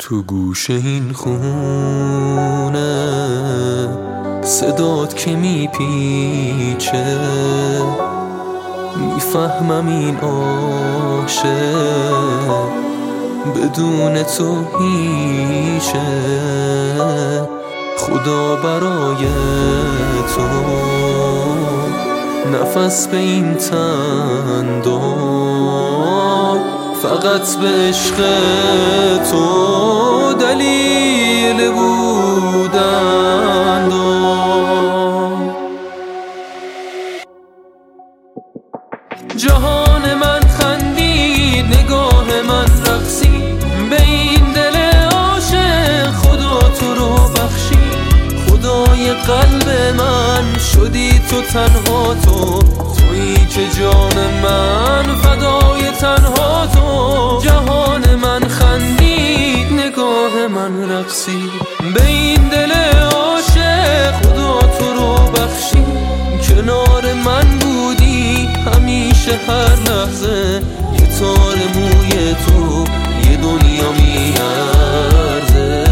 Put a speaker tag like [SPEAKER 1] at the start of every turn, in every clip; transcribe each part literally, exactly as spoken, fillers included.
[SPEAKER 1] تو گوش این خونه صدات که میپیچه، میفهمم این عاشق بدون تو هیچه. خدا برای تو نفس به این تن داد، فقط به عشق تو دلیل بودن داد. جهان من خندید، نگاه من رقصید، به این دل عاشق خدا تو رو بخشید. خدای قلب من شدی تو، تنها تو، تویی که جان من فدای تنها تو. جهان من خندید، نگاه من رقصید، به این دل عاشق خدا تو رو بخشید. کنار من بودی همیشه، هر لحظه یه تار موی تو یه دنیا میارزه.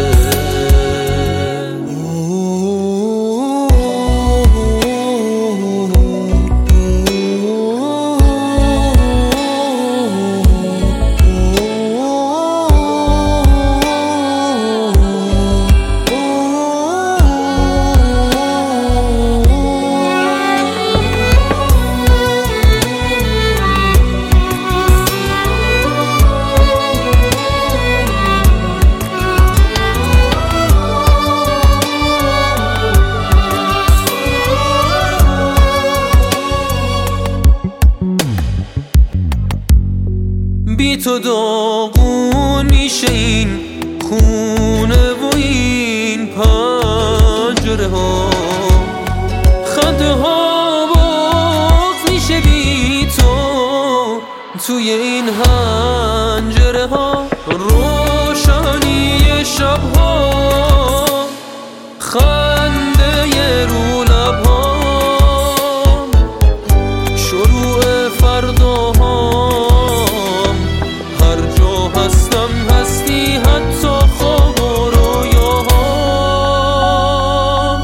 [SPEAKER 1] بی تو داغون میشه این خونه و این پنجره ها، خنده ها بغض میشه بی تو توی این حنجره ها. روشنی شب ها، خنده رو لب ها، شروع فرداها، هستم هستی حتی خواب و رویاها.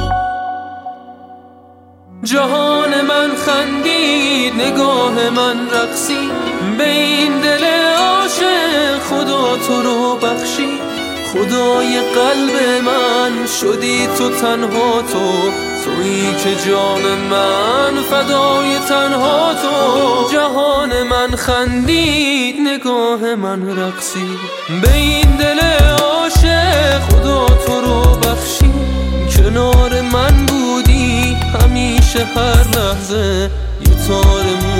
[SPEAKER 1] جهان من خندید، نگاه من رقصید، به این دل عاشق خدا تو رو بخشید. خدای قلب من شدی تو، تنها تو، تویی که جان من فدای تنها تو. جهان من خندید، نگاه من رقصید، به این دل عاشق خدا تو رو بخشید. کنار من بودی همیشه، هر لحظه یه تار